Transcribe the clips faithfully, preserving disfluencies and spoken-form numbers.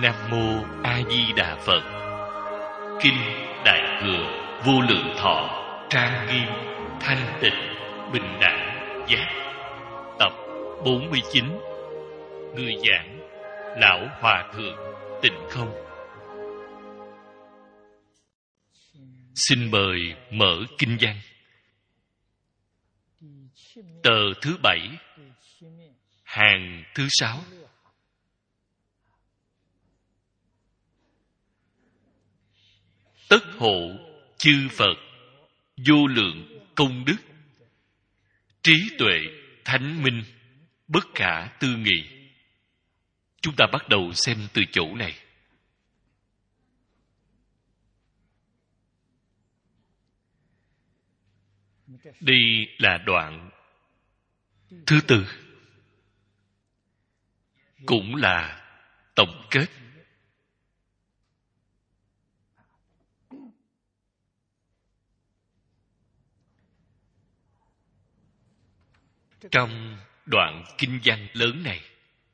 Nam Mô A Di Đà Phật. Kinh Đại Thừa Vô Lượng Thọ, trang nghiêm, thanh tịnh, bình đẳng, giác. Tập bốn mươi chín. Người giảng Lão Hòa Thượng Tịnh Không. Xin mời mở kinh văn. Tờ thứ bảy, hàng thứ sáu. Tất hộ chư Phật vô lượng công đức, trí tuệ thánh minh, bất khả tư nghị. Chúng ta bắt đầu xem từ chỗ này. Đây là đoạn thứ tư, cũng là tổng kết. Trong đoạn kinh văn lớn này,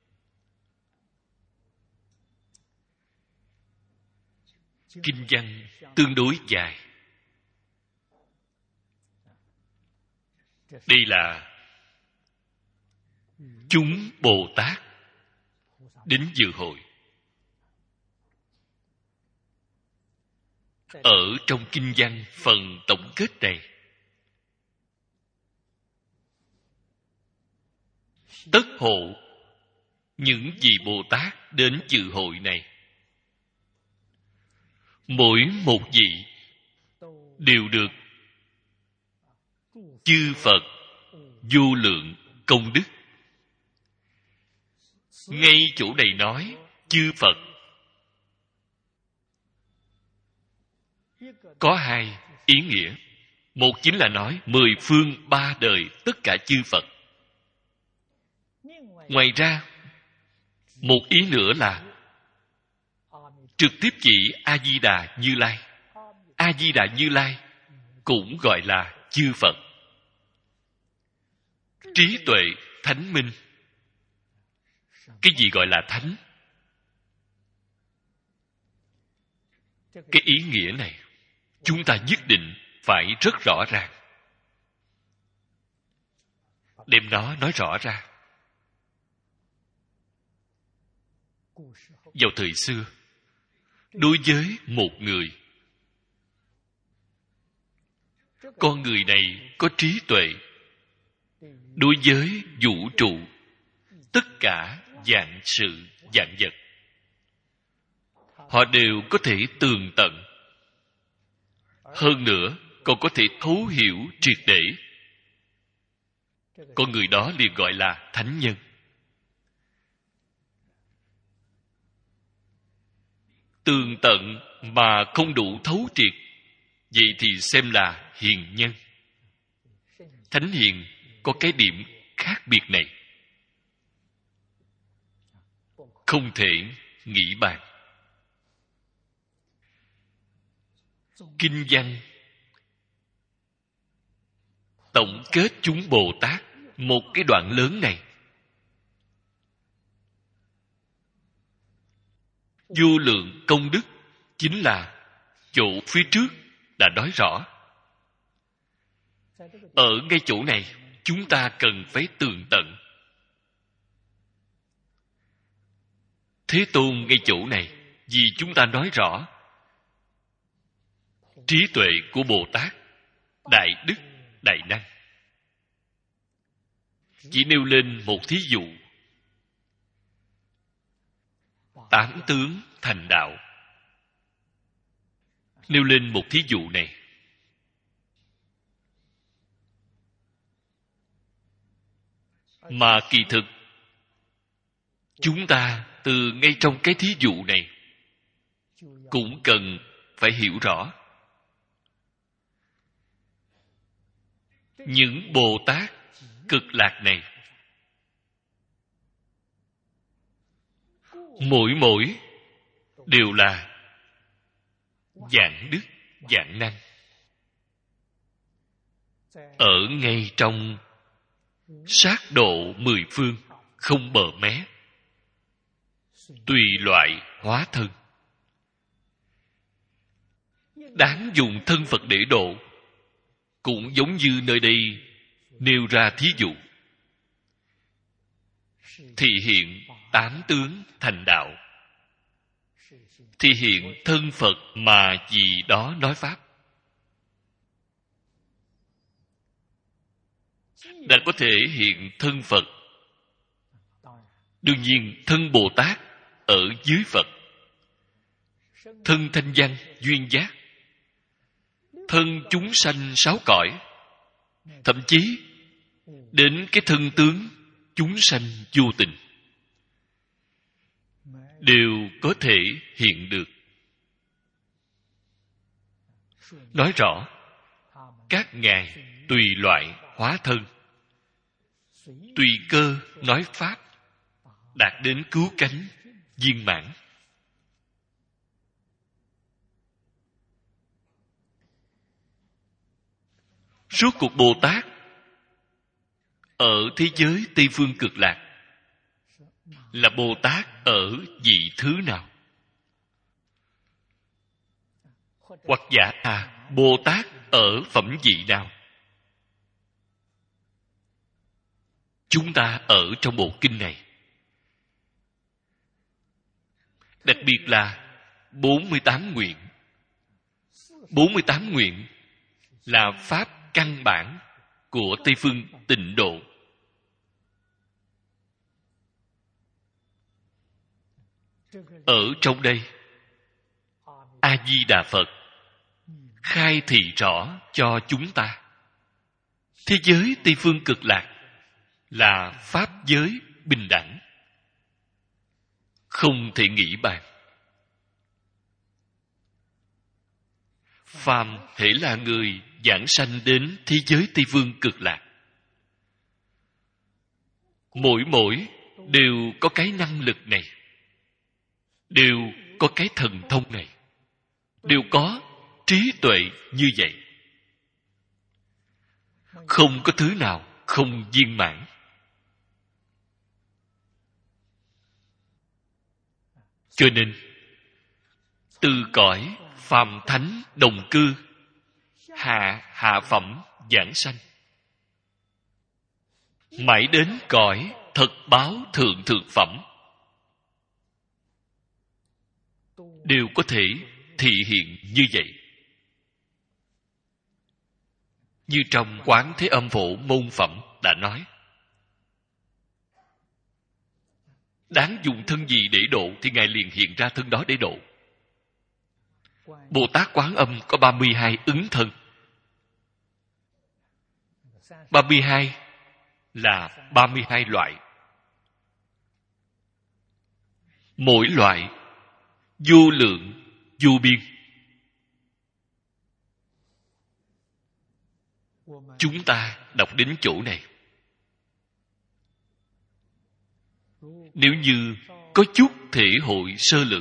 kinh văn tương đối dài. Đây là chúng Bồ Tát đến dự hội. Ở trong kinh văn phần tổng kết này, tất hộ những vị Bồ Tát đến dự hội này, mỗi một vị đều được chư Phật vô lượng công đức. Ngay chỗ này nói chư Phật có hai ý nghĩa. Một chính là nói mười phương ba đời tất cả chư Phật. Ngoài ra, một ý nữa là trực tiếp chỉ A-di-đà Như Lai. A-di-đà Như Lai cũng gọi là chư Phật. Trí tuệ thánh minh. Cái gì gọi là thánh? Cái ý nghĩa này chúng ta nhất định phải rất rõ ràng, đem nó nói rõ ra. Vào thời xưa, đối với một người, con người này có trí tuệ đối với vũ trụ, tất cả vạn sự vạn vật, họ đều có thể tường tận. Hơn nữa còn có thể thấu hiểu triệt để. Con người đó liền gọi là thánh nhân. Tường tận mà không đủ thấu triệt, vậy thì xem là hiền nhân. Thánh hiền có cái điểm khác biệt này, không thể nghĩ bàn. Kinh văn tổng kết chúng Bồ Tát một cái đoạn lớn này, vô lượng công đức chính là chỗ phía trước đã nói rõ. Ở ngay chỗ này chúng ta cần phải tường tận. Thế Tôn ngay chỗ này vì chúng ta nói rõ trí tuệ của Bồ Tát, đại đức, đại năng. Chỉ nêu lên một thí dụ. Tám tướng thành đạo. Nêu lên một thí dụ này. Mà kỳ thực, chúng ta từ ngay trong cái thí dụ này cũng cần phải hiểu rõ. Những Bồ Tát cực lạc này, mỗi mỗi đều là vạn đức, vạn năng. Ở ngay trong sát độ mười phương, không bờ mé, tùy loại hóa thân. Đáng dùng thân Phật để độ, cũng giống như nơi đây nêu ra thí dụ. Thị hiện tám tướng thành đạo, thị hiện thân Phật mà vì đó nói Pháp. Đã có thể hiện thân Phật. Đương nhiên thân Bồ Tát ở dưới Phật, thân thanh văn duyên giác, thân chúng sanh sáu cõi, thậm chí đến cái thân tướng chúng sanh vô tình đều có thể hiện được. Nói rõ các ngài tùy loại hóa thân, tùy cơ nói Pháp, đạt đến cứu cánh viên mãn. Suốt cuộc Bồ Tát ở thế giới Tây Phương Cực Lạc là Bồ Tát ở vị thứ nào? Hoặc giả à, Bồ Tát ở phẩm vị nào? Chúng ta ở trong bộ kinh này, đặc biệt là bốn mươi tám nguyện. bốn mươi tám nguyện là Pháp căn bản của Tây Phương Tịnh Độ. Ở trong đây, A-di-đà Phật khai thị rõ cho chúng ta thế giới Tây Phương Cực Lạc là Pháp giới bình đẳng, không thể nghĩ bàn. Phàm hễ là người giảng sanh đến thế giới Tây Phương Cực Lạc, mỗi mỗi đều có cái năng lực này, đều có cái thần thông này, đều có trí tuệ như vậy. Không có thứ nào không viên mãn. Cho nên từ cõi phàm thánh đồng cư hạ hạ phẩm giảng sanh, mãi đến cõi thật báo thượng thượng phẩm, đều có thể thị hiện như vậy. Như trong Quán Thế Âm Phổ môn phẩm đã nói, đáng dùng thân gì để độ thì Ngài liền hiện ra thân đó để độ. Bồ Tát Quán Âm có ba mươi hai ứng thân. ba mươi hai là ba mươi hai loại. Mỗi loại vô lượng, vô biên. Chúng ta đọc đến chỗ này, nếu như có chút thể hội sơ lược,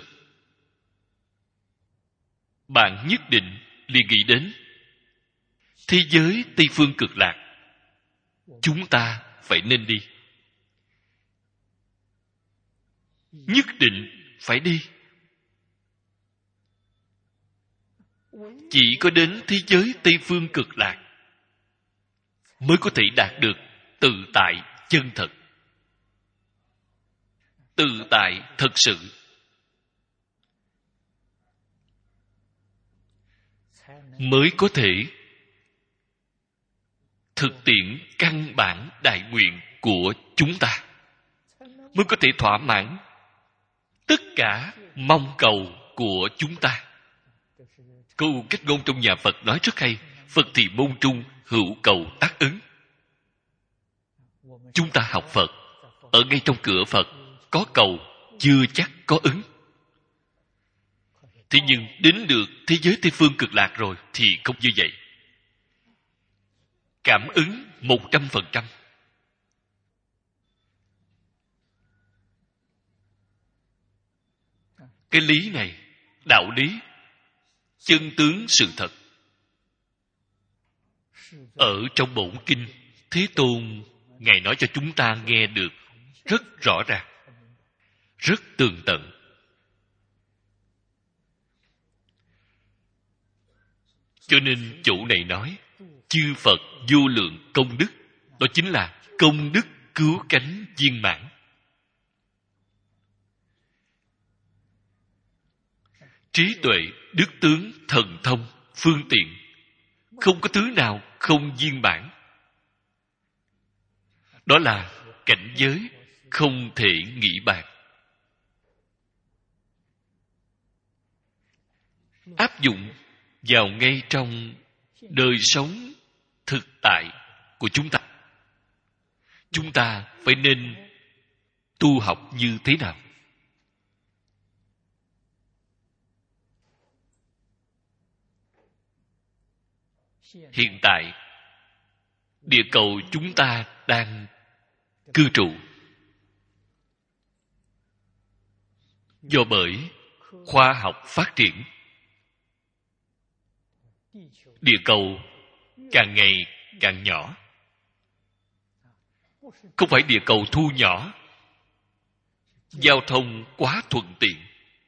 bạn nhất định liền nghĩ đến thế giới Tây Phương Cực Lạc chúng ta phải nên đi, nhất định phải đi. Chỉ có đến thế giới Tây Phương Cực Lạc mới có thể đạt được tự tại chân thật, tự tại thật sự, mới có thể thực tiễn căn bản đại nguyện của chúng ta, mới có thể thỏa mãn tất cả mong cầu của chúng ta. Câu cách ngôn trong nhà Phật nói rất hay: Phật thì môn trung, hữu cầu tác ứng. Chúng ta học Phật, ở ngay trong cửa Phật có cầu, chưa chắc có ứng. Thế nhưng đến được thế giới Tây Phương Cực Lạc rồi thì không như vậy. Cảm ứng một trăm phần trăm. Cái lý này, đạo lý, chân tướng sự thật, ở trong bổn kinh Thế Tôn Ngài nói cho chúng ta nghe được rất rõ ràng. rất tường tận. Cho nên chỗ này nói chư Phật vô lượng công đức, đó chính là công đức cứu cánh viên mãn. Trí tuệ, đức tướng, thần thông, phương tiện, không có thứ nào không viên mãn. Đó là cảnh giới không thể nghĩ bàn. Áp dụng vào ngay trong đời sống thực tại của chúng ta. Chúng ta phải nên tu học như thế nào? Hiện tại, địa cầu chúng ta đang cư trụ. Do bởi khoa học phát triển, địa cầu càng ngày càng nhỏ. Không phải địa cầu thu nhỏ, giao thông quá thuận tiện.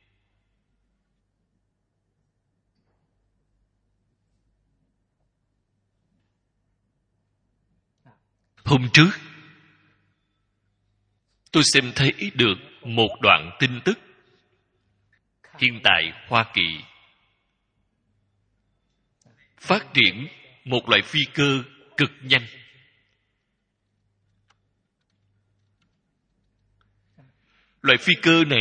Hôm trước, tôi xem thấy được một đoạn tin tức. Hiện tại Hoa Kỳ phát triển một loại phi cơ cực nhanh. Loại phi cơ này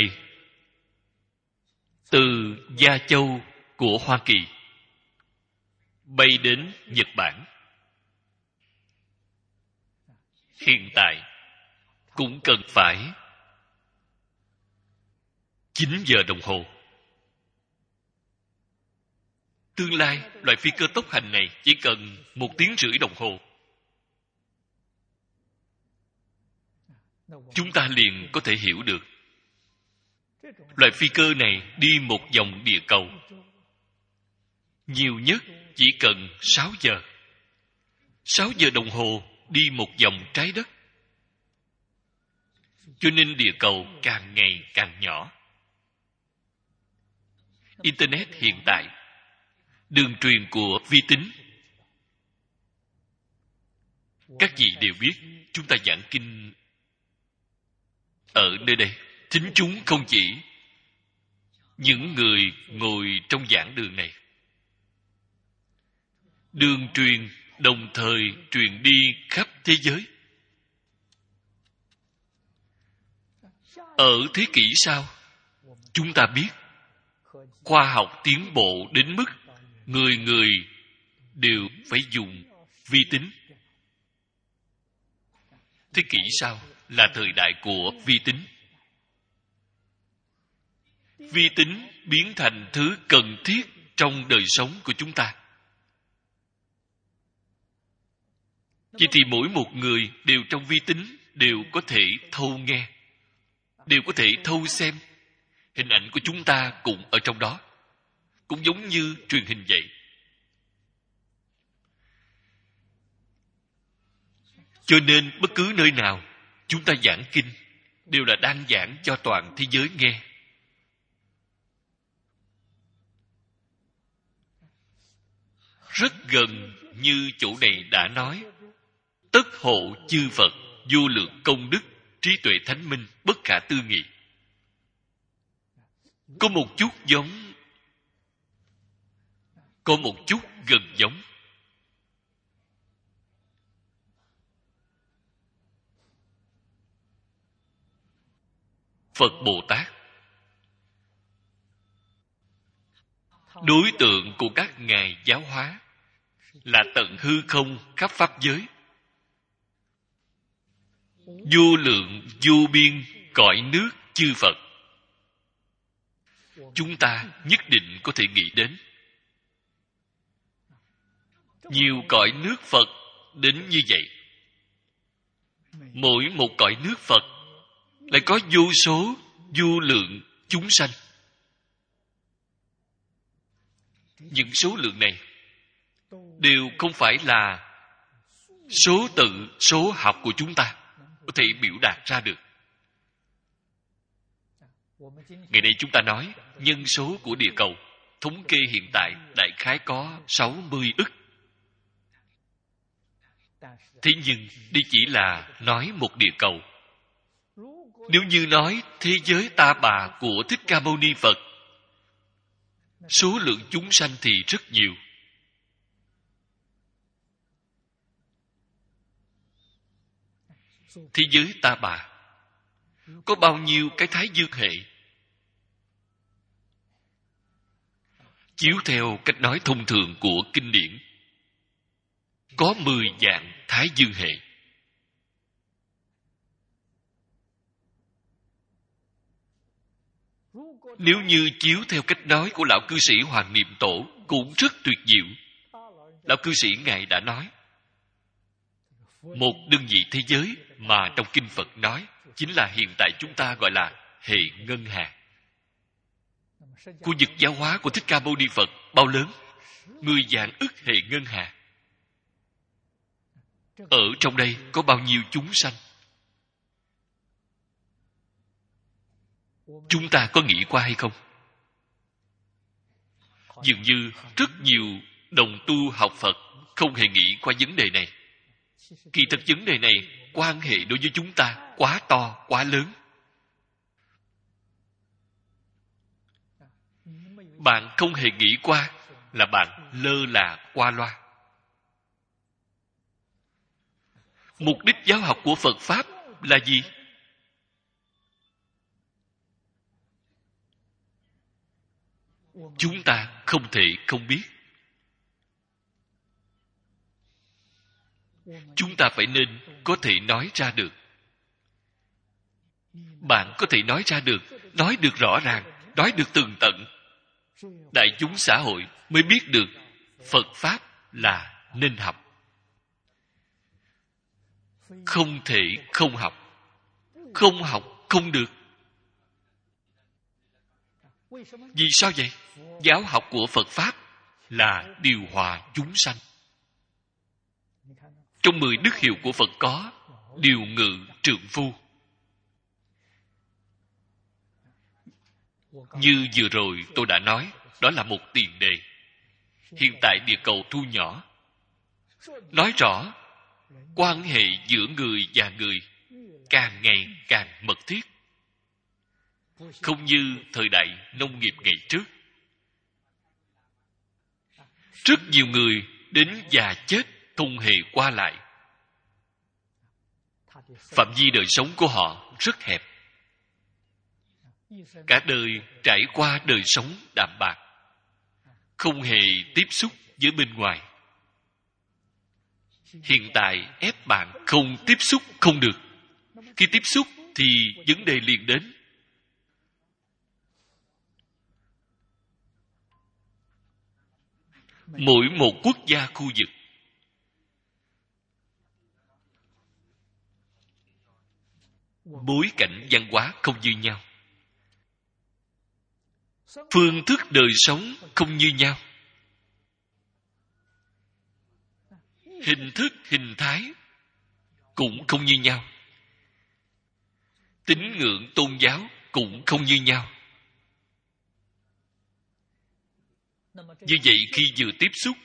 từ Gia Châu của Hoa Kỳ bay đến Nhật Bản. Hiện tại cũng cần phải chín giờ đồng hồ. Tương lai, loại phi cơ tốc hành này chỉ cần một tiếng rưỡi đồng hồ. Chúng ta liền có thể hiểu được. Loại phi cơ này đi một vòng địa cầu nhiều nhất chỉ cần sáu giờ. sáu giờ đồng hồ đi một vòng trái đất. Cho nên địa cầu càng ngày càng nhỏ. Internet hiện tại, đường truyền của vi tính, các vị đều biết chúng ta giảng kinh ở nơi đây. Thính chúng không chỉ những người ngồi trong giảng đường này. Đường truyền đồng thời truyền đi khắp thế giới. Ở thế kỷ sau, chúng ta biết khoa học tiến bộ đến mức người người đều phải dùng vi tính. Thế kỷ sau là thời đại của vi tính. Vi tính biến thành thứ cần thiết trong đời sống của chúng ta. Vậy thì mỗi một người đều trong vi tính, đều có thể thâu nghe, đều có thể thâu xem. Hình ảnh của chúng ta cũng ở trong đó, cũng giống như truyền hình vậy. Cho nên bất cứ nơi nào chúng ta giảng kinh đều là đang giảng cho toàn thế giới nghe. Rất gần như chỗ này đã nói, tất hộ chư Phật vô lượng công đức, trí tuệ thánh minh bất khả tư nghị. Có một chút giống, có một chút gần giống. Phật Bồ Tát, đối tượng của các ngài giáo hóa là tận hư không khắp pháp giới, vô lượng vô biên cõi nước chư Phật. Chúng ta nhất định có thể nghĩ đến nhiều cõi nước Phật đến như vậy. Mỗi một cõi nước Phật lại có vô số vô lượng chúng sanh. Những số lượng này đều không phải là số tự, số học của chúng ta có thể biểu đạt ra được. Ngày nay chúng ta nói nhân số của địa cầu thống kê hiện tại đại khái có sáu mươi ức. Thế nhưng đây chỉ là nói một địa cầu. Nếu như nói thế giới Ta Bà của Thích Ca Mâu Ni Phật, số lượng chúng sanh thì rất nhiều. Thế giới Ta Bà có bao nhiêu cái Thái Dương hệ? Chiếu theo cách nói thông thường của kinh điển, có mười dạng Thái Dương hệ. Nếu như chiếu theo cách nói của lão cư sĩ Hoàng Niệm Tổ cũng rất tuyệt diệu. Lão cư sĩ Ngài đã nói, một đơn vị thế giới mà trong kinh Phật nói chính là hiện tại chúng ta gọi là hệ ngân hà. Khu vực giáo hóa của Thích Ca Mâu Ni Phật bao lớn? Mười vạn ức hệ ngân hà. Ở trong đây có bao nhiêu chúng sanh? Chúng ta có nghĩ qua hay không? Dường như rất nhiều đồng tu học Phật không hề nghĩ qua vấn đề này. Kỳ thực vấn đề này quan hệ đối với chúng ta quá to, quá lớn. Bạn không hề nghĩ qua là bạn lơ là qua loa. Mục đích giáo học của Phật Pháp là gì? Chúng ta không thể không biết. Chúng ta phải nên có thể nói ra được. Bạn có thể nói ra được, nói được rõ ràng, nói được tường tận. Đại chúng xã hội mới biết được Phật Pháp là nên học. Không thể không học. Không học không được. Vì sao vậy? Giáo học của Phật Pháp là điều hòa chúng sanh. Trong mười đức hiệu của Phật có điều ngự trượng phu. Như vừa rồi tôi đã nói, đó là một tiền đề. Hiện tại địa cầu thu nhỏ. Nói rõ, quan hệ giữa người và người càng ngày càng mật thiết. Không như thời đại nông nghiệp ngày trước. Rất nhiều người đến già chết không hề qua lại. Phạm vi đời sống của họ rất hẹp. Cả đời trải qua đời sống đạm bạc, không hề tiếp xúc với bên ngoài. Hiện tại ép bạn không tiếp xúc không được. Khi tiếp xúc thì vấn đề liền đến. Mỗi một quốc gia khu vực bối cảnh văn hóa không như nhau, phương thức đời sống không như nhau, hình thức hình thái cũng không như nhau, tín ngưỡng tôn giáo cũng không như nhau. Như vậy khi vừa tiếp xúc,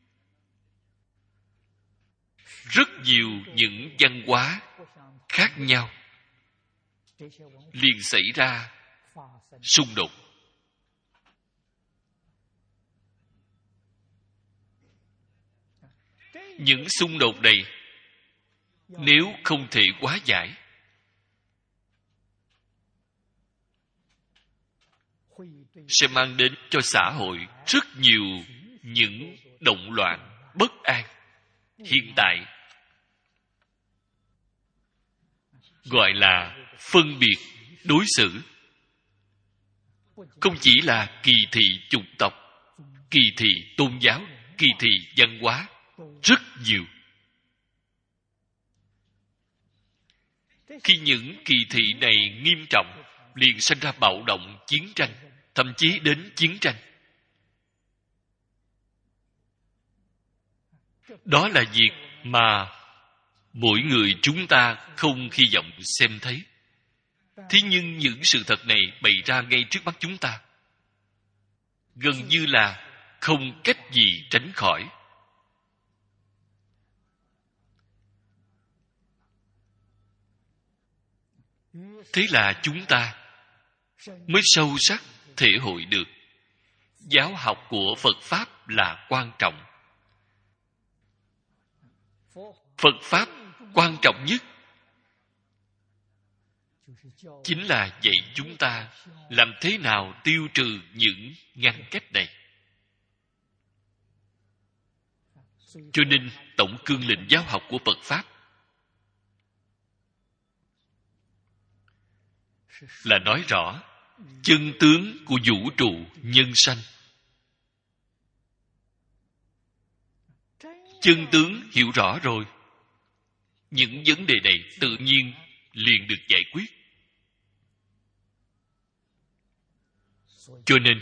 rất nhiều những văn hóa khác nhau liền xảy ra xung đột. Những xung đột này nếu không thể hóa giải, sẽ mang đến cho xã hội rất nhiều những động loạn, bất an. Hiện tại gọi là phân biệt đối xử. Không chỉ là kỳ thị chủng tộc, kỳ thị tôn giáo, kỳ thị văn hóa, rất nhiều. Khi những kỳ thị này nghiêm trọng, liền sinh ra bạo động, chiến tranh, thậm chí đến chiến tranh. Đó là việc mà mỗi người chúng ta không hy vọng xem thấy. Thế nhưng những sự thật này bày ra ngay trước mắt chúng ta, gần như là không cách gì tránh khỏi. Thế là chúng ta mới sâu sắc thể hội được giáo học của Phật Pháp là quan trọng. Phật Pháp quan trọng nhất chính là dạy chúng ta làm thế nào tiêu trừ những ngăn cách này. Cho nên tổng cương lĩnh giáo học của Phật Pháp là nói rõ chân tướng của vũ trụ nhân sanh. Chân tướng hiểu rõ rồi, những vấn đề này tự nhiên liền được giải quyết. Cho nên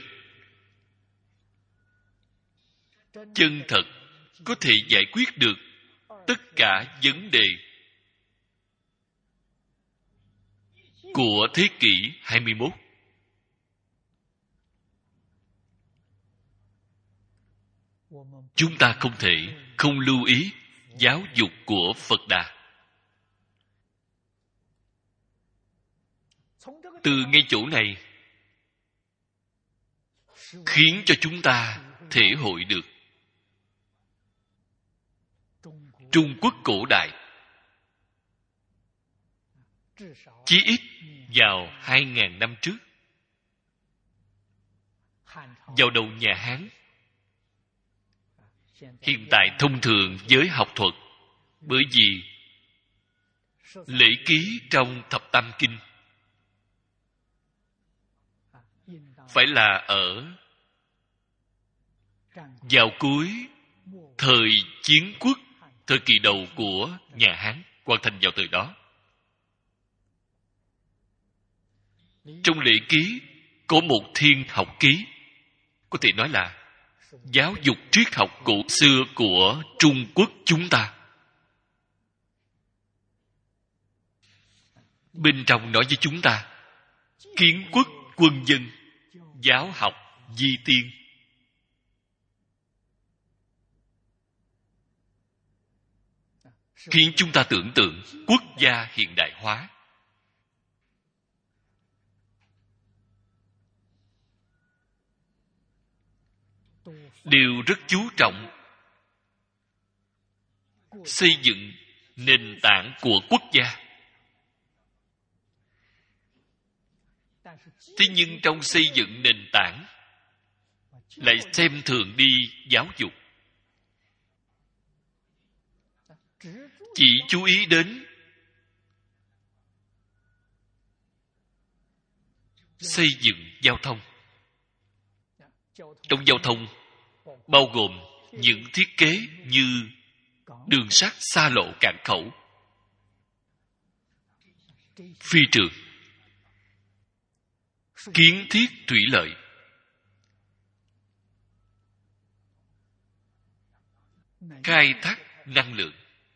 chân thật có thể giải quyết được tất cả vấn đề của thế kỷ hai mươi mốt. Chúng ta không thể không lưu ý giáo dục của Phật Đà. Từ ngay chỗ này khiến cho chúng ta thể hội được Trung Quốc cổ đại chí ít vào hai ngàn năm trước, vào đầu nhà Hán. Hiện tại thông thường với học thuật, bởi vì lễ ký trong Thập Tam Kinh phải là ở vào cuối thời Chiến Quốc, thời kỳ đầu của nhà Hán, hoàn thành vào thời đó. Trong lễ ký có một thiên học ký, có thể nói là giáo dục triết học cổ xưa của Trung Quốc chúng ta. Bên trong nói với chúng ta kiến quốc quân dân, giáo học di tiên. Khiến chúng ta tưởng tượng quốc gia hiện đại hóa. Đều rất chú trọng xây dựng nền tảng của quốc gia. Thế nhưng trong xây dựng nền tảng lại xem thường đi giáo dục, chỉ chú ý đến xây dựng giao thông. Trong giao thông bao gồm những thiết kế như đường sắt, xa lộ, cảng khẩu, phi trường, kiến thiết thủy lợi, khai thác năng lượng.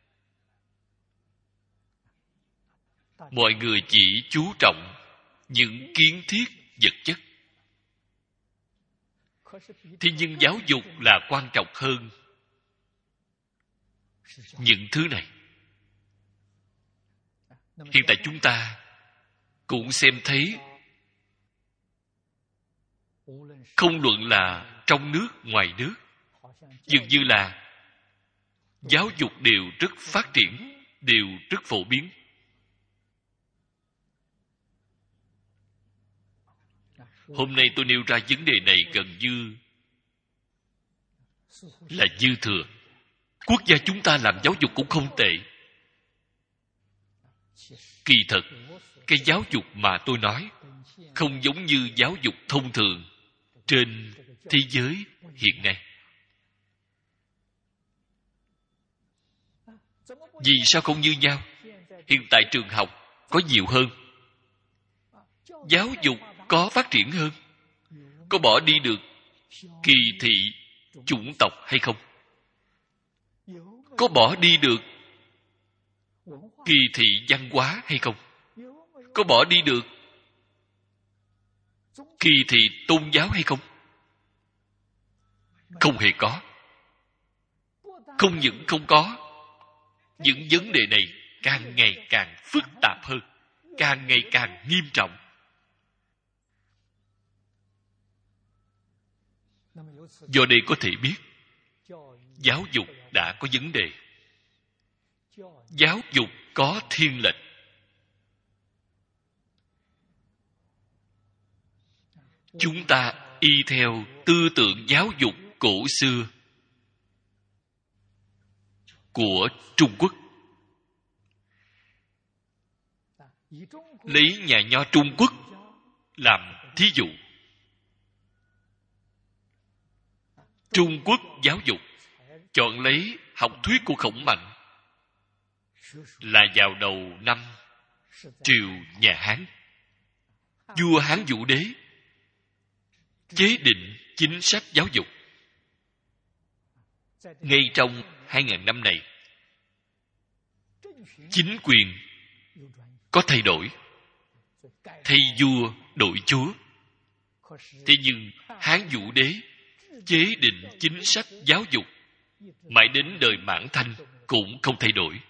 Mọi người chỉ chú trọng những kiến thiết vật chất. Thế nhưng giáo dục là quan trọng hơn những thứ này. Hiện tại chúng ta cũng xem thấy, không luận là trong nước, ngoài nước, dường như là giáo dục đều rất phát triển, đều rất phổ biến. Hôm nay tôi nêu ra vấn đề này gần như là dư thừa. Quốc gia chúng ta làm giáo dục cũng không tệ. Kỳ thật, cái giáo dục mà tôi nói không giống như giáo dục thông thường trên thế giới hiện nay. Vì sao không như nhau? Hiện tại trường học có nhiều hơn, giáo dục có phát triển hơn, có bỏ đi được kỳ thị chủng tộc hay không? Có bỏ đi được kỳ thị văn hóa hay không? Có bỏ đi được kỳ thị tôn giáo hay không? Không hề có. Không những không có, những vấn đề này càng ngày càng phức tạp hơn, càng ngày càng nghiêm trọng. Do đây có thể biết giáo dục đã có vấn đề. Giáo dục có thiên lệch. Chúng ta y theo tư tưởng giáo dục cổ xưa của Trung Quốc. Lấy nhà nho Trung Quốc làm thí dụ. Trung Quốc giáo dục chọn lấy học thuyết của Khổng Mạnh là vào đầu năm triều nhà Hán. Vua Hán Vũ Đế chế định chính sách giáo dục. Ngay trong hai ngàn năm này, chính quyền có thay đổi, thay vua đổi chúa. Thế nhưng Hán Vũ Đế chế định chính sách giáo dục mãi đến đời Mãn Thanh cũng không thay đổi.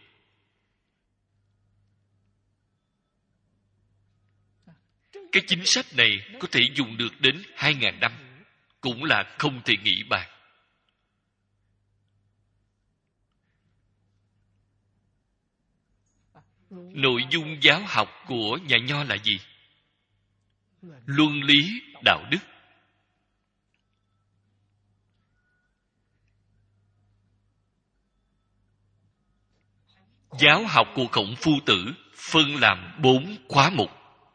Cái chính sách này có thể dùng được đến hai ngàn năm, cũng là không thể nghĩ bàn. Nội dung giáo học của nhà Nho là gì? Luân lý, đạo đức. Giáo học của Khổng Phu Tử phân làm bốn khóa mục.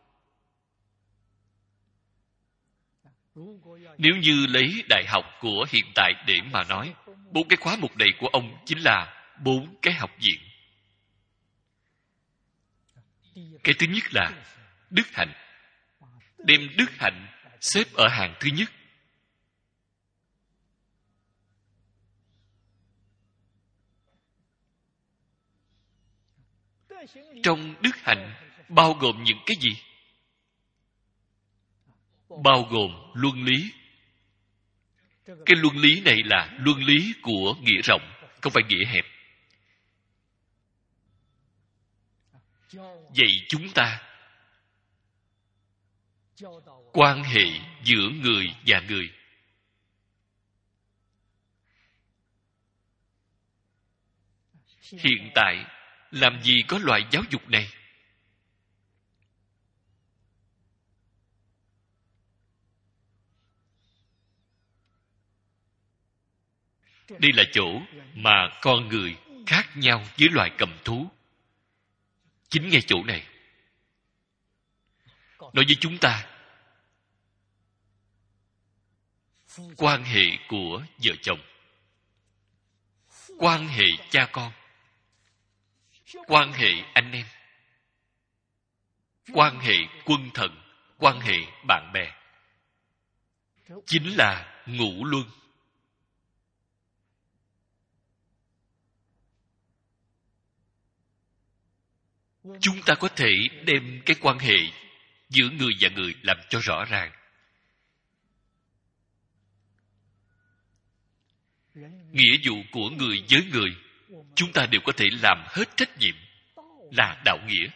Nếu như lấy đại học của hiện tại để mà nói, bốn cái khóa mục này của ông chính là bốn cái học viện. Cái thứ nhất là đức hạnh. Đem đức hạnh xếp ở hàng thứ nhất. Trong đức hạnh bao gồm những cái gì? Bao gồm luân lý. Cái luân lý này là luân lý của nghĩa rộng, không phải nghĩa hẹp. Dạy chúng ta quan hệ giữa người và người. Hiện tại làm gì có loại giáo dục này? Đây là chỗ mà con người khác nhau với loài cầm thú. Chính ngay chỗ này nói với chúng ta quan hệ của vợ chồng, quan hệ cha con, quan hệ anh em, quan hệ quân thần, quan hệ bạn bè, chính là ngũ luân. Chúng ta có thể đem cái quan hệ giữa người và người làm cho rõ ràng. Nghĩa vụ của người với người, chúng ta đều có thể làm hết trách nhiệm, là đạo nghĩa.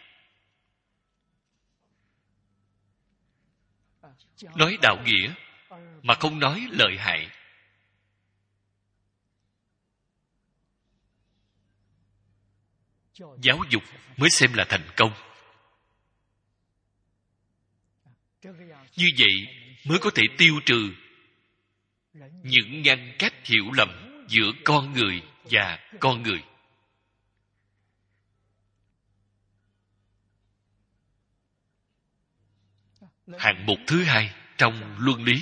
Nói đạo nghĩa mà không nói lợi hại, giáo dục mới xem là thành công. Như vậy mới có thể tiêu trừ những ngăn cách hiểu lầm giữa con người và con người. Hạng mục thứ hai trong luân lý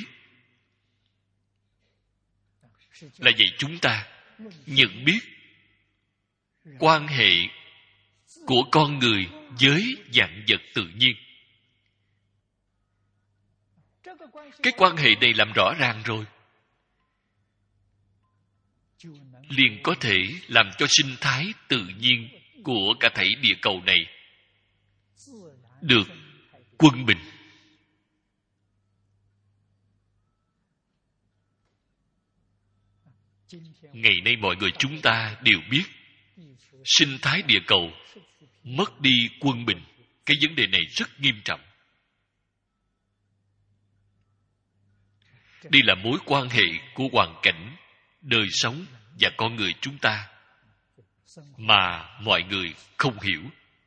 là dạy chúng ta nhận biết quan hệ của con người với vạn vật tự nhiên. Cái quan hệ này làm rõ ràng rồi, liền có thể làm cho sinh thái tự nhiên của cả thảy địa cầu này được quân bình. Ngày nay mọi người chúng ta đều biết sinh thái địa cầu mất đi quân bình. Cái vấn đề này rất nghiêm trọng. Đây là mối quan hệ của hoàn cảnh, đời sống và con người chúng ta mà mọi người không hiểu.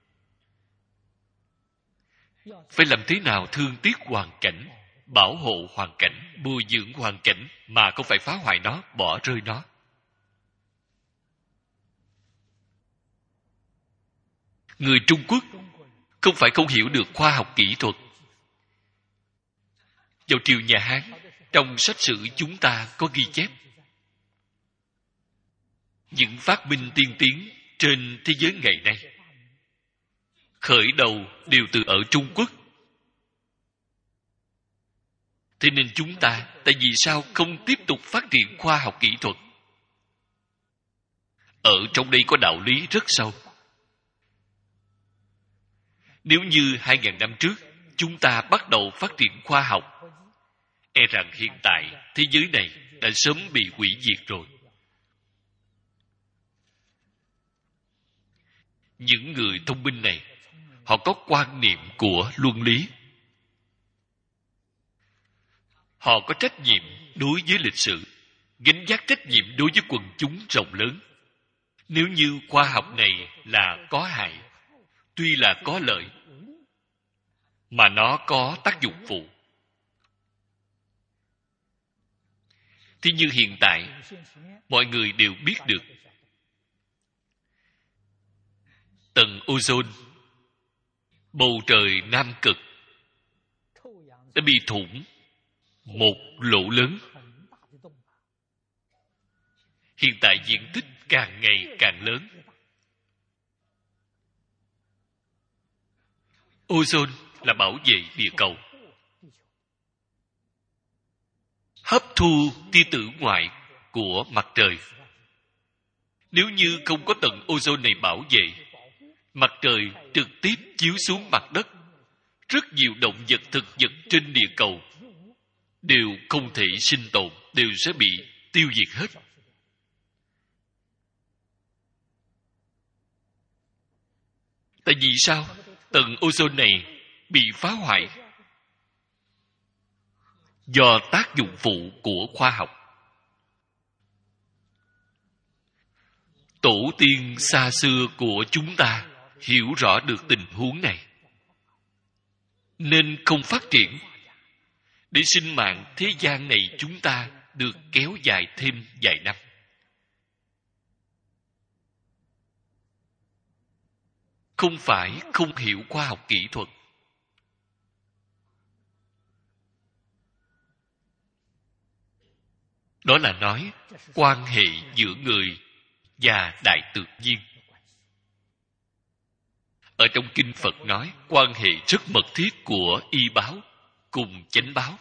Phải làm thế nào thương tiếc hoàn cảnh, bảo hộ hoàn cảnh, bồi dưỡng hoàn cảnh mà không phải phá hoại nó, bỏ rơi nó. Người Trung Quốc không phải không hiểu được khoa học kỹ thuật. Vào triều nhà Hán, trong sách sử chúng ta có ghi chép những phát minh tiên tiến trên thế giới ngày nay khởi đầu đều từ ở Trung Quốc. Thế nên chúng ta tại vì sao không tiếp tục phát triển khoa học kỹ thuật? Ở trong đây có đạo lý rất sâu. Nếu như hai ngàn năm trước chúng ta bắt đầu phát triển khoa học, e rằng hiện tại thế giới này đã sớm bị hủy diệt rồi. Những người thông minh này, họ có quan niệm của luân lý. Họ có trách nhiệm đối với lịch sử, gánh vác trách nhiệm đối với quần chúng rộng lớn. Nếu như khoa học này là có hại, tuy là có lợi, mà nó có tác dụng phụ. Thế như hiện tại, mọi người đều biết được tầng ozone, bầu trời Nam Cực đã bị thủng một lỗ lớn. Hiện tại diện tích càng ngày càng lớn. Ozone là bảo vệ địa cầu, hấp thu tia tử ngoại của mặt trời. Nếu như không có tầng ozone này bảo vệ, mặt trời trực tiếp chiếu xuống mặt đất, rất nhiều động vật thực vật trên địa cầu đều không thể sinh tồn, đều sẽ bị tiêu diệt hết. Tại vì sao tầng ozone này bị phá hoại? Do tác dụng phụ của khoa học. Tổ tiên xa xưa của chúng ta hiểu rõ được tình huống này, nên không phát triển, để sinh mạng thế gian này chúng ta được kéo dài thêm vài năm. Không phải không hiểu khoa học kỹ thuật. Đó là nói quan hệ giữa người và đại tự nhiên. Ở trong kinh Phật nói quan hệ rất mật thiết của y báo cùng chánh báo.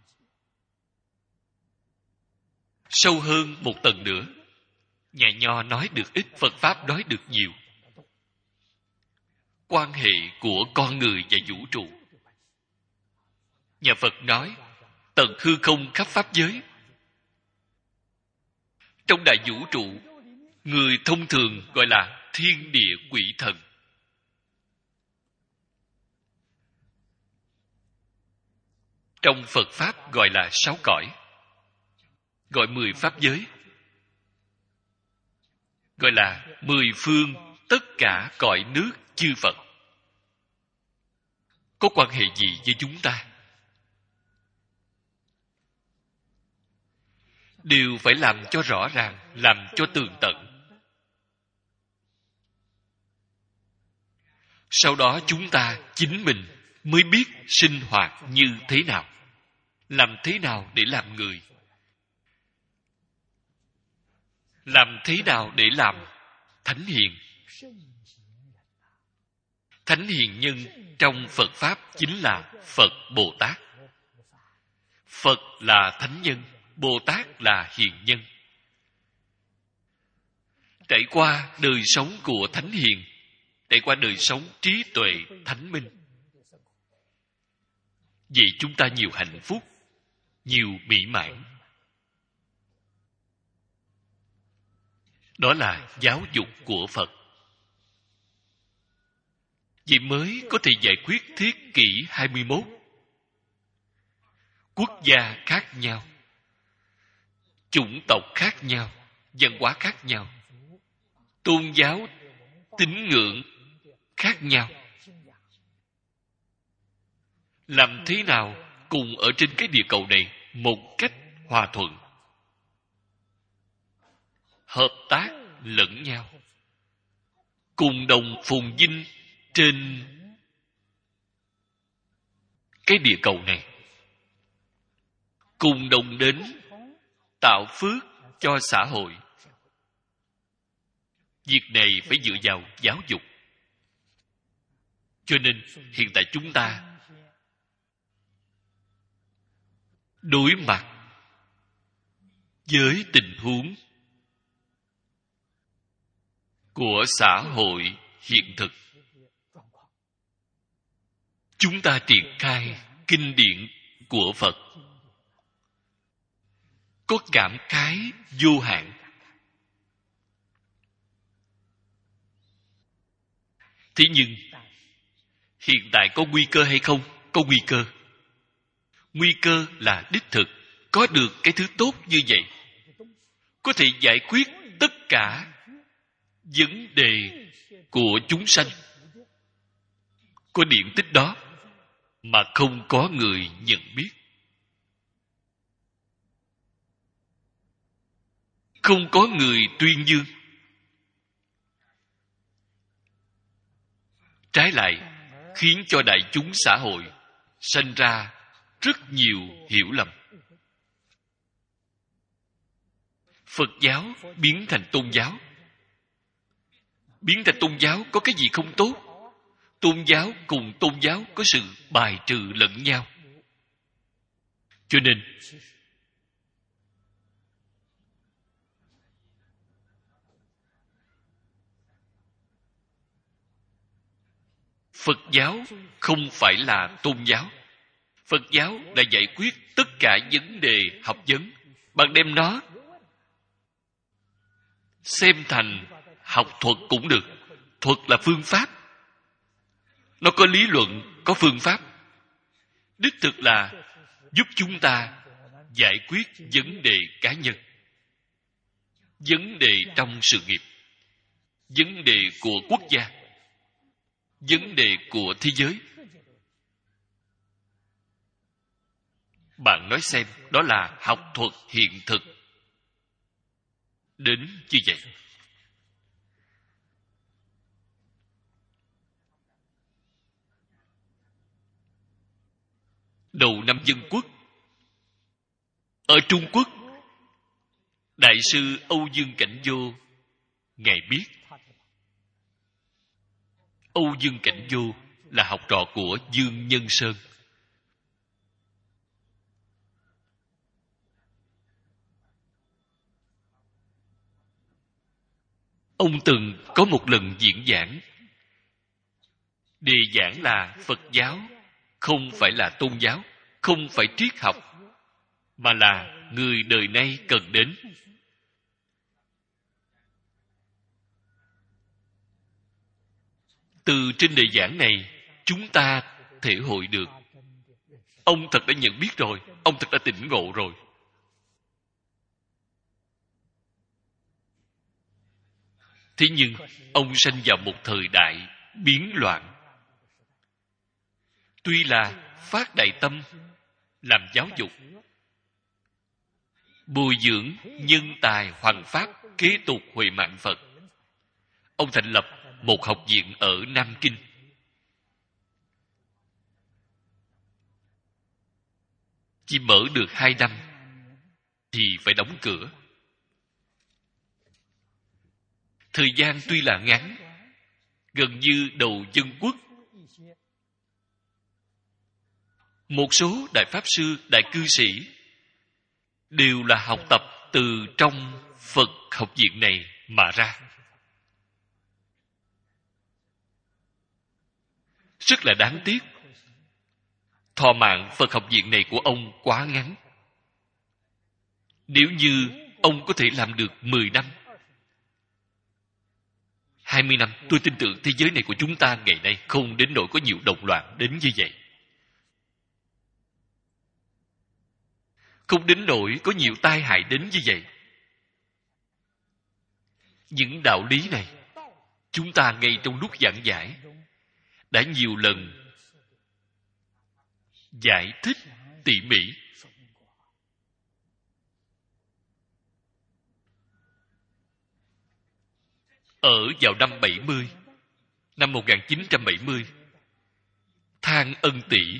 Sâu hơn một tầng nữa, nhà Nho nói được ít, Phật Pháp nói được nhiều. Quan hệ của con người và vũ trụ. Nhà Phật nói tầng hư không khắp pháp giới. Trong đại vũ trụ, người thông thường gọi là thiên địa quỷ thần. Trong Phật Pháp gọi là sáu cõi, gọi mười pháp giới, gọi là mười phương tất cả cõi nước chư Phật. Có quan hệ gì với chúng ta? Đều phải làm cho rõ ràng, làm cho tường tận. Sau đó chúng ta chính mình mới biết sinh hoạt như thế nào, làm thế nào để làm người, làm thế nào để làm thánh hiền. Thánh hiền nhân trong Phật Pháp chính là Phật Bồ Tát. Phật là thánh nhân, Bồ Tát là hiền nhân. Trải qua đời sống của thánh hiền, trải qua đời sống trí tuệ thánh minh, vậy chúng ta nhiều hạnh phúc, nhiều mỹ mãn. Đó là giáo dục của Phật. Vậy mới có thể giải quyết thế kỷ hai mươi mốt. Quốc gia khác nhau, chủng tộc khác nhau, văn hóa khác nhau, tôn giáo, tín ngưỡng khác nhau. Làm thế nào cùng ở trên cái địa cầu này một cách hòa thuận, hợp tác lẫn nhau, cùng đồng phồn vinh trên cái địa cầu này, cùng đồng đến tạo phước cho xã hội. Việc này phải dựa vào giáo dục. Cho nên hiện tại chúng ta đối mặt với tình huống của xã hội hiện thực, chúng ta triển khai kinh điển của Phật có cảm khái vô hạn. Thế nhưng hiện tại có nguy cơ hay không? Có nguy cơ. Nguy cơ là đích thực có được cái thứ tốt như vậy, có thể giải quyết tất cả vấn đề của chúng sanh, có điện tích đó mà không có người nhận biết, không có người tuyên dương. Trái lại khiến cho đại chúng xã hội sanh ra rất nhiều hiểu lầm. Phật giáo biến thành tôn giáo. Biến thành tôn giáo có cái gì không tốt? Tôn giáo cùng tôn giáo có sự bài trừ lẫn nhau. Cho nên Phật giáo không phải là tôn giáo. Phật giáo đã giải quyết tất cả vấn đề học vấn. Bạn đem nó xem thành học thuật cũng được. Thuật là phương pháp. Nó có lý luận, có phương pháp. Đích thực là giúp chúng ta giải quyết vấn đề cá nhân, vấn đề trong sự nghiệp, vấn đề của quốc gia, vấn đề của thế giới. Bạn nói xem, đó là học thuật hiện thực đến như vậy. Đầu năm Dân Quốc, ở Trung Quốc, Đại sư Âu Dương Cảnh Vô, Ngài biết Âu Dương Cảnh Vô là học trò của Dương Nhân Sơn. Ông từng có một lần diễn giảng. Đề giảng là Phật giáo không phải là tôn giáo, không phải triết học, mà là người đời nay cần đến. Từ trên đề giảng này, chúng ta thể hội được ông thật đã nhận biết rồi, ông thật đã tỉnh ngộ rồi. Thế nhưng ông sanh vào một thời đại biến loạn. Tuy là phát đại tâm làm giáo dục, bồi dưỡng nhân tài hoằng pháp kế tục huệ mạng Phật, ông thành lập một học viện ở Nam Kinh. Chỉ mở được hai năm thì phải đóng cửa. Thời gian tuy là ngắn, gần như đầu Dân Quốc, một số đại pháp sư, đại cư sĩ đều là học tập từ trong Phật học viện này mà ra. Rất là đáng tiếc. Thọ thọ mạng Phật học viện này của ông quá ngắn. Nếu như ông có thể làm được mười năm, hai mươi năm, tôi tin tưởng thế giới này của chúng ta ngày nay không đến nỗi có nhiều động loạn đến như vậy. Không đến nỗi có nhiều tai hại đến như vậy. Những đạo lý này, chúng ta ngay trong lúc giảng giải đã nhiều lần giải thích tỉ mỉ. Ở vào năm bảy mươi, năm một nghìn chín trăm bảy mươi, Thang Ân Tỷ,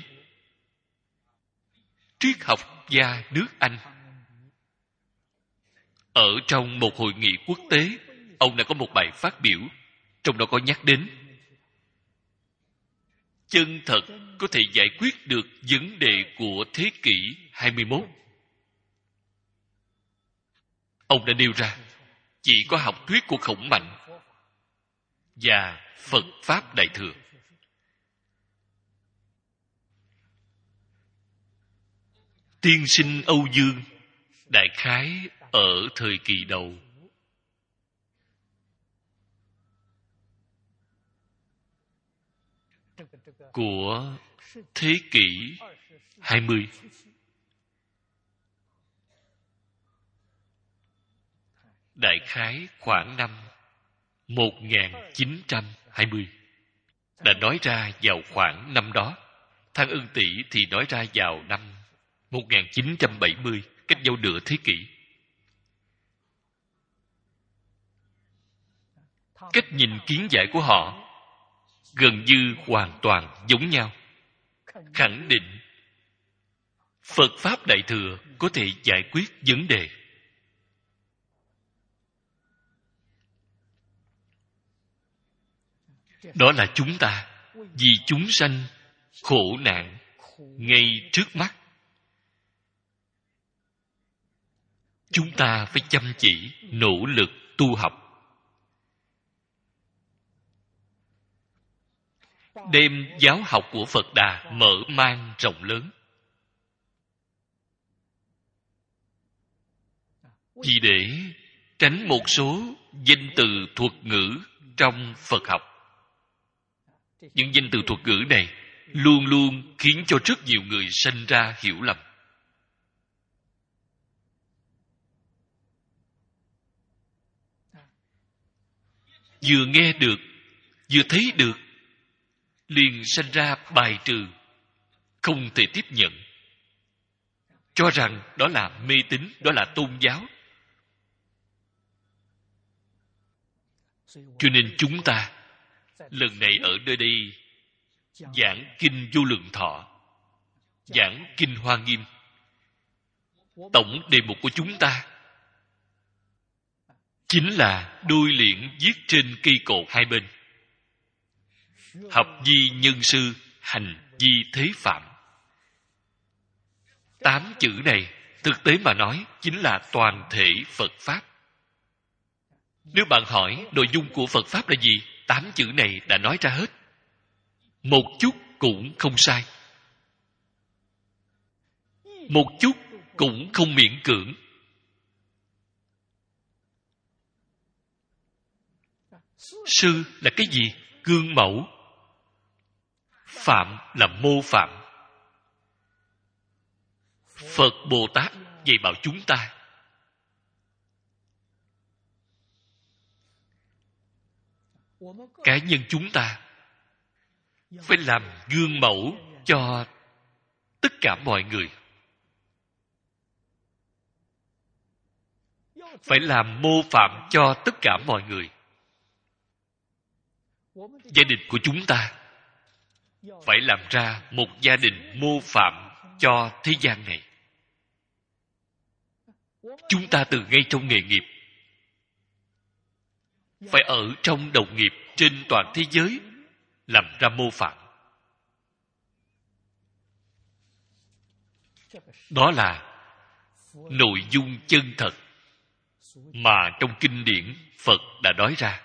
triết học gia nước Anh, ở trong một hội nghị quốc tế, ông đã có một bài phát biểu, trong đó có nhắc đến chân thật có thể giải quyết được vấn đề của thế kỷ hai mươi mốt. Ông đã nêu ra chỉ có học thuyết của Khổng Mạnh và Phật Pháp Đại Thừa. Tiên sinh Âu Dương đại khái ở thời kỳ đầu của thế kỷ hai mươi, đại khái khoảng năm một nghìn chín trăm hai mươi, đã nói ra vào khoảng năm đó. Thang Ân Tỷ thì nói ra vào năm một nghìn chín trăm bảy mươi, cách nhau nửa thế kỷ. Cách nhìn kiến giải của họ gần như hoàn toàn giống nhau, khẳng định Phật Pháp Đại Thừa có thể giải quyết vấn đề. Đó là chúng ta vì chúng sanh khổ nạn ngay trước mắt, chúng ta phải chăm chỉ nỗ lực tu học, đem giáo học của Phật Đà mở mang rộng lớn. Vì để tránh một số danh từ thuật ngữ trong Phật học. Những danh từ thuật ngữ này luôn luôn khiến cho rất nhiều người sanh ra hiểu lầm. Vừa nghe được, vừa thấy được, liền sanh ra bài trừ, không thể tiếp nhận, cho rằng đó là mê tín, đó là tôn giáo. Cho nên chúng ta lần này ở nơi đây giảng kinh Vô Lượng Thọ, giảng kinh Hoa Nghiêm, tổng đề mục của chúng ta chính là đôi liễn viết trên cây cột hai bên: học vi nhân sư, hành vi thế phạm. Tám chữ này thực tế mà nói chính là toàn thể Phật Pháp. Nếu bạn hỏi nội dung của Phật Pháp là gì, tám chữ này đã nói ra hết. Một chút cũng không sai, một chút cũng không miễn cưỡng. Sư là cái gì? Gương mẫu. Phạm là mô phạm. Phật Bồ Tát dạy bảo chúng ta cá nhân chúng ta phải làm gương mẫu cho tất cả mọi người, phải làm mô phạm cho tất cả mọi người. Gia đình của chúng ta phải làm ra một gia đình mô phạm cho thế gian này. Chúng ta từ ngay trong nghề nghiệp phải ở trong đồng nghiệp trên toàn thế giới làm ra mô phạm. Đó là nội dung chân thật mà trong kinh điển Phật đã nói ra.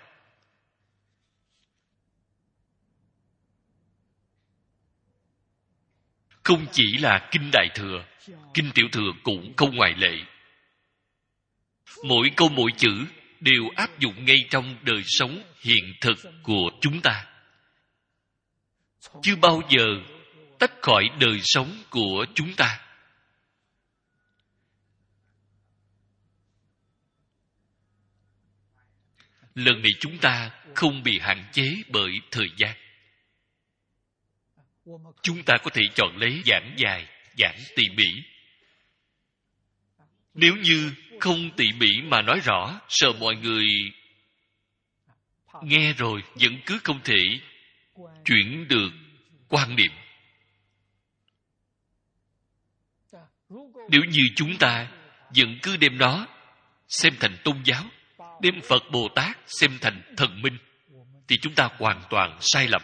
Không chỉ là Kinh Đại Thừa, Kinh Tiểu Thừa cũng không ngoại lệ. Mỗi câu mỗi chữ đều áp dụng ngay trong đời sống hiện thực của chúng ta, chưa bao giờ tách khỏi đời sống của chúng ta. Lần này chúng ta không bị hạn chế bởi thời gian. Chúng ta có thể chọn lấy giảng dài, giảng tỉ mỉ. Nếu như không tỉ mỉ mà nói rõ, sợ mọi người nghe rồi vẫn cứ không thể chuyển được quan niệm. Nếu như chúng ta vẫn cứ đem nó xem thành tôn giáo, đem Phật Bồ Tát xem thành thần minh, thì chúng ta hoàn toàn sai lầm.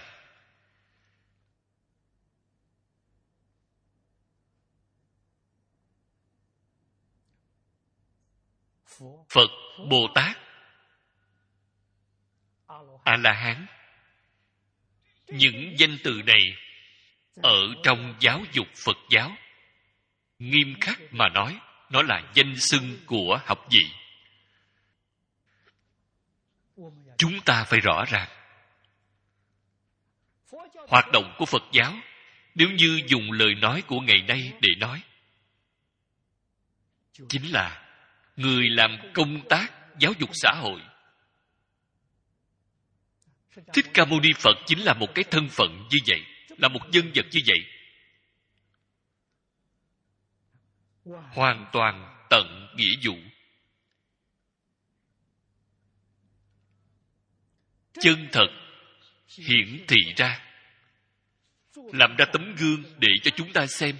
Phật, Bồ Tát, A-la-hán, những danh từ này ở trong giáo dục Phật giáo nghiêm khắc mà nói, nó là danh xưng của học vị. Chúng ta phải rõ ràng, hoạt động của Phật giáo, nếu như dùng lời nói của ngày nay để nói, chính là người làm công tác giáo dục xã hội. Thích Ca Mâu Ni Phật chính là một cái thân phận như vậy, là một nhân vật như vậy, hoàn toàn tận nghĩa vụ. Chân thật hiển thị ra, làm ra tấm gương để cho chúng ta xem.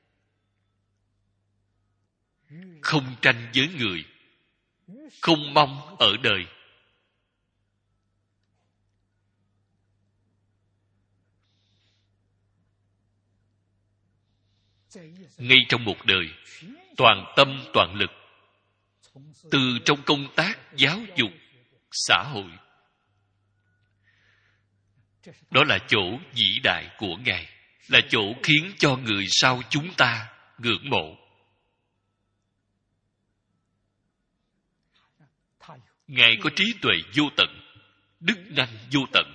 Không tranh với người, không mong ở đời. Ngay trong một đời, toàn tâm toàn lực, từ trong công tác giáo dục xã hội. Đó là chỗ vĩ đại của Ngài, là chỗ khiến cho người sau chúng ta ngưỡng mộ. Ngài có trí tuệ vô tận, đức năng vô tận.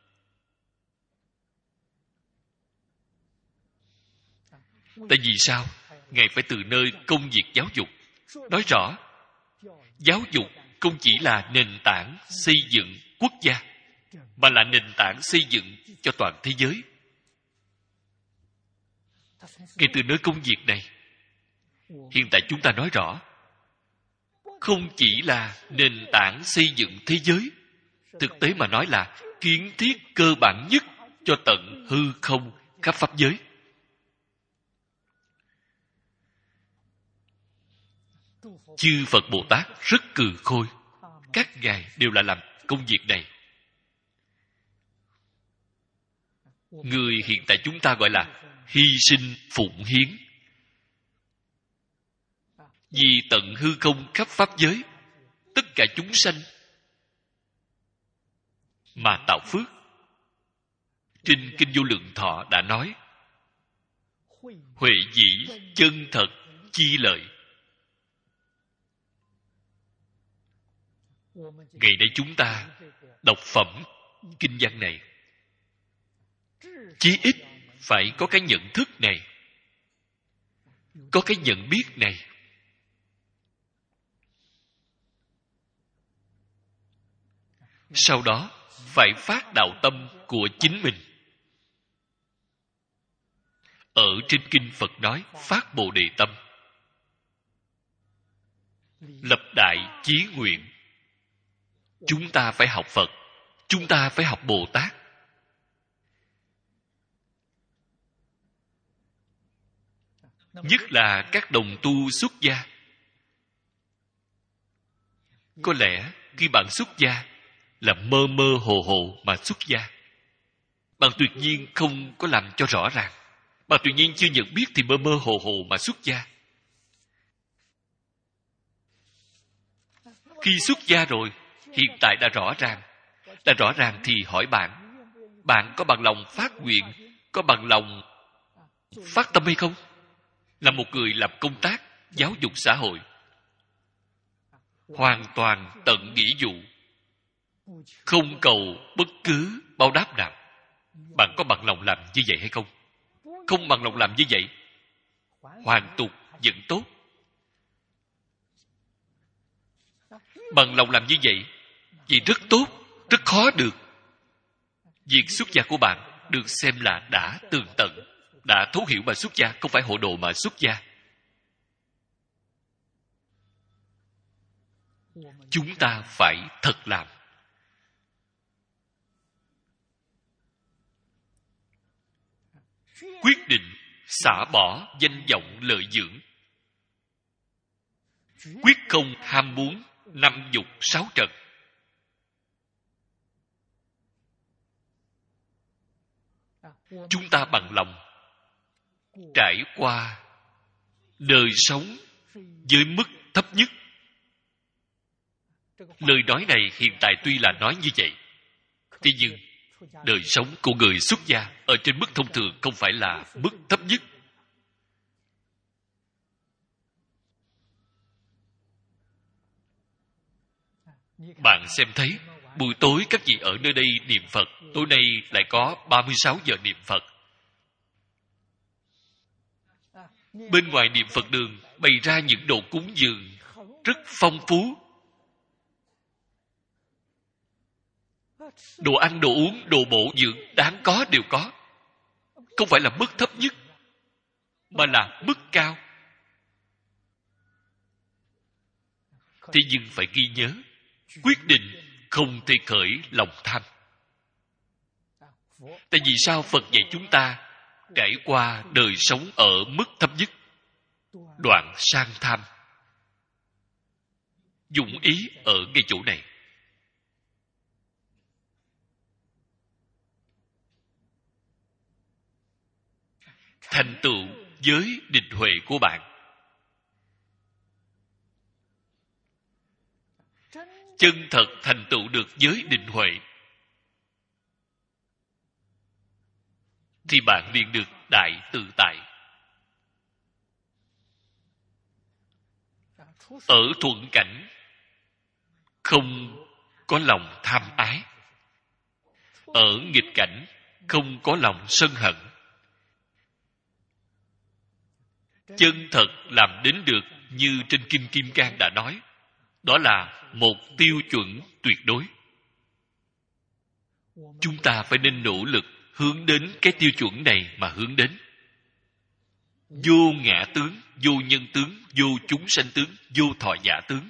Tại vì sao? Ngài phải từ nơi công việc giáo dục. Nói rõ, giáo dục không chỉ là nền tảng xây dựng quốc gia, mà là nền tảng xây dựng cho toàn thế giới. Ngay từ nơi công việc này, hiện tại chúng ta nói rõ, không chỉ là nền tảng xây dựng thế giới, thực tế mà nói là kiến thiết cơ bản nhất cho tận hư không khắp pháp giới. Chư Phật Bồ Tát rất cừ khôi, các ngài đều là làm công việc này. Người hiện tại chúng ta gọi là hy sinh phụng hiến, vì tận hư không khắp pháp giới, tất cả chúng sanh mà tạo phước. Trên Kinh Vô Lượng Thọ đã nói, huệ dĩ chân thật chi lợi. Ngày nay chúng ta đọc phẩm kinh văn này, chí ít phải có cái nhận thức này, có cái nhận biết này. Sau đó phải phát đạo tâm của chính mình. Ở trên kinh Phật nói phát Bồ Đề tâm, lập đại chí nguyện. Chúng ta phải học Phật, chúng ta phải học Bồ Tát. Nhất là các đồng tu xuất gia. Có lẽ khi bạn xuất gia là mơ mơ hồ hồ mà xuất gia, bạn tuyệt nhiên không có làm cho rõ ràng, bạn tuyệt nhiên chưa nhận biết thì mơ mơ hồ hồ mà xuất gia. Khi xuất gia rồi, hiện tại đã rõ ràng, đã rõ ràng thì hỏi bạn, bạn có bằng lòng phát nguyện, có bằng lòng Phát tâm hay không? Là một người làm công tác giáo dục xã hội, hoàn toàn tận nghĩa vụ, không cầu bất cứ báo đáp nào. Bạn có bằng lòng làm như vậy hay không? Không bằng lòng làm như vậy, hoàn tục vẫn tốt. Bằng lòng làm như vậy, vì rất tốt, rất khó được. Việc xuất gia của bạn được xem là đã tường tận, đã thấu hiểu mà xuất gia, không phải hộ đồ mà xuất gia. Chúng ta phải thật làm. Quyết định xả bỏ danh vọng lợi dưỡng, quyết không ham muốn năm dục sáu trần. Chúng ta bằng lòng trải qua đời sống với mức thấp nhất. Lời nói này hiện tại tuy là nói như vậy, tuy nhiên đời sống của người xuất gia ở trên mức thông thường, không phải là mức thấp nhất. Bạn xem thấy, buổi tối các vị ở nơi đây niệm Phật, tối nay lại có ba mươi sáu giờ niệm Phật. Bên ngoài niệm Phật đường bày ra những đồ cúng dường rất phong phú. Đồ ăn, đồ uống, đồ bổ dưỡng đáng có đều có. Không phải là mức thấp nhất, mà là mức cao. Thế nhưng phải ghi nhớ, quyết định không thể khởi lòng tham. Tại vì sao Phật dạy chúng ta trải qua đời sống ở mức thấp nhất, đoạn sang tham. Dụng ý ở ngay chỗ này. Thành tựu giới định huệ của bạn. Chân thật thành tựu được giới định huệ, thì bạn liền được đại tự tại. Ở thuận cảnh không có lòng tham ái, ở nghịch cảnh không có lòng sân hận. Chân thật làm đến được như trên Kinh Kim Cang đã nói, đó là một tiêu chuẩn tuyệt đối. Chúng ta phải nên nỗ lực hướng đến cái tiêu chuẩn này mà hướng đến. Vô ngã tướng, vô nhân tướng, vô chúng sanh tướng, vô thọ giả tướng.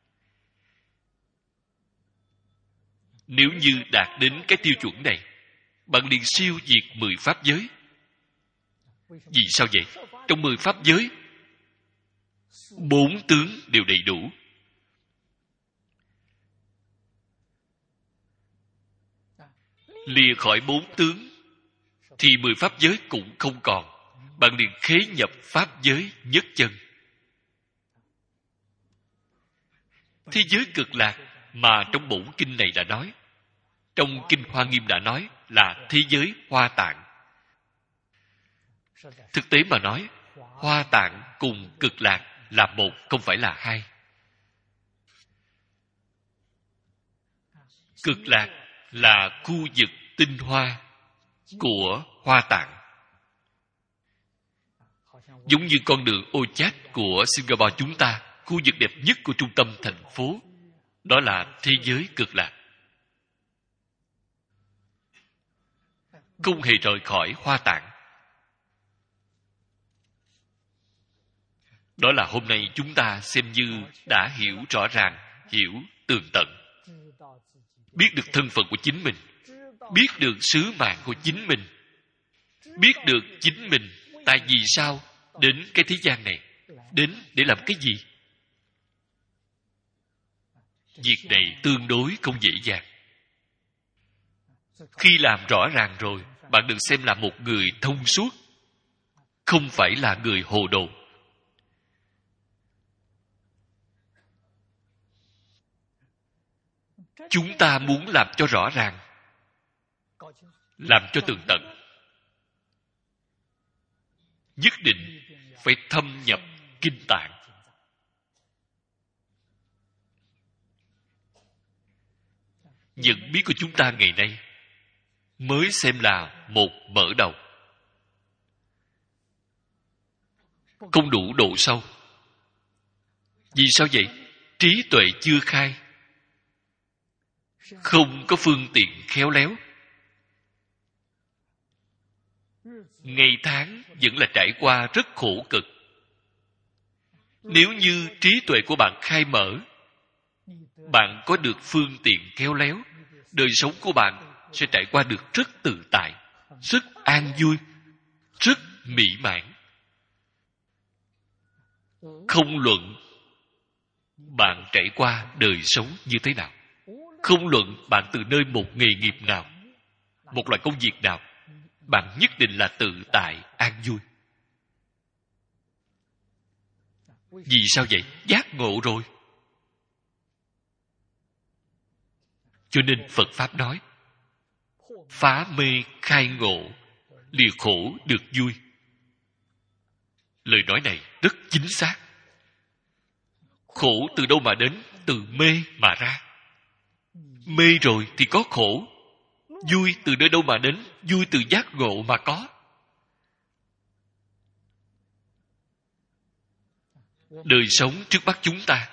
Nếu như đạt đến cái tiêu chuẩn này, bạn liền siêu diệt mười pháp giới. Vì sao vậy? Trong mười pháp giới, bốn tướng đều đầy đủ. Lìa khỏi bốn tướng, thì mười pháp giới cũng không còn. Bạn liền khế nhập pháp giới nhất chân. Thế giới cực lạc mà trong bổn kinh này đã nói, trong Kinh Hoa Nghiêm đã nói là thế giới Hoa Tạng. Thực tế mà nói, Hoa Tạng cùng cực lạc là một, không phải là hai. Cực lạc là khu vực tinh hoa của Hoa Tạng. Giống như con đường ô chát của Singapore chúng ta, khu vực đẹp nhất của trung tâm thành phố, đó là thế giới cực lạc. Không hề rời khỏi Hoa Tạng. Đó là hôm nay chúng ta xem như đã hiểu rõ ràng, hiểu tường tận. Biết được thân phận của chính mình, biết được sứ mạng của chính mình, biết được chính mình tại vì sao đến cái thế gian này, đến để làm cái gì. Việc này tương đối không dễ dàng. Khi làm rõ ràng rồi, bạn được xem là một người thông suốt, không phải là người hồ đồ. Chúng ta muốn làm cho rõ ràng, làm cho tường tận. nhất định phải thâm nhập kinh tạng. Nhận biết của chúng ta ngày nay mới xem là một mở đầu, không đủ độ sâu. Vì sao vậy? Trí tuệ chưa khai, không có phương tiện khéo léo. Ngày tháng vẫn là trải qua rất khổ cực. Nếu như trí tuệ của bạn khai mở, bạn có được phương tiện khéo léo, đời sống của bạn sẽ trải qua được rất tự tại, rất an vui, rất mỹ mãn. Không luận bạn trải qua đời sống như thế nào, không luận bạn từ nơi một nghề nghiệp nào, một loại công việc nào, bạn nhất định là tự tại, an vui. Vì sao vậy? Giác ngộ rồi. Cho nên Phật Pháp nói, phá mê khai ngộ, lìa khổ được vui. Lời nói này rất chính xác. Khổ từ đâu mà đến? Từ mê mà ra. Mê rồi thì có khổ. Vui từ nơi đâu mà đến? Vui từ giác ngộ mà có. Đời sống trước mắt chúng ta,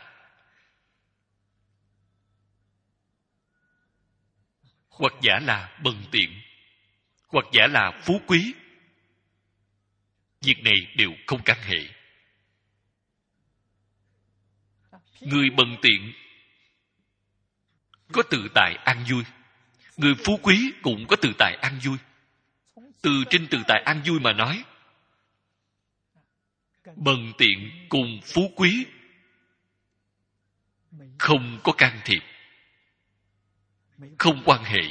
hoặc giả là bần tiện, hoặc giả là phú quý, việc này đều không căn hệ. Người bần tiện có tự tại an vui, người phú quý cũng có tự tại an vui. Từ trên tự tại an vui mà nói, bần tiện cùng phú quý không có can thiệp, không quan hệ.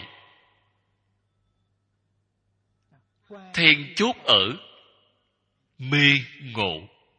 Then chốt ở mê ngộ.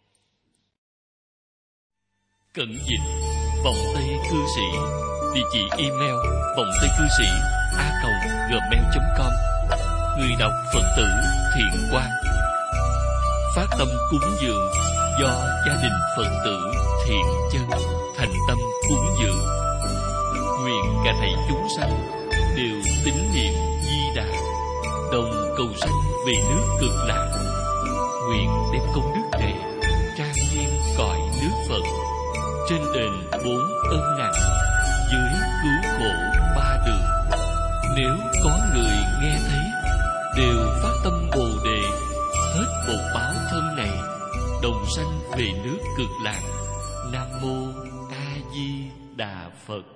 Cẩn dịch vọng tây cư sĩ, địa chỉ email vọng tây cư sĩ a còng gmail chấm com. Người đọc Phật tử Thiện Quang. Phát tâm cúng dường do gia đình Phật tử Thiện Chân thành tâm cúng dường. Nguyện cả thảy chúng sanh đều tín niệm Di Đà, đồng cầu sanh về nước Cực Lạc. Nguyện đem công đức này trang nghiêm cõi nước Phật, trên đền bốn ân nặng, dưới cứu khổ ba đường. Nếu có người nghe thấy, đều phát tâm Bồ Đề, hết bột báo thân này, đồng sanh về nước Cực Lạc. Nam mô A Di Đà Phật.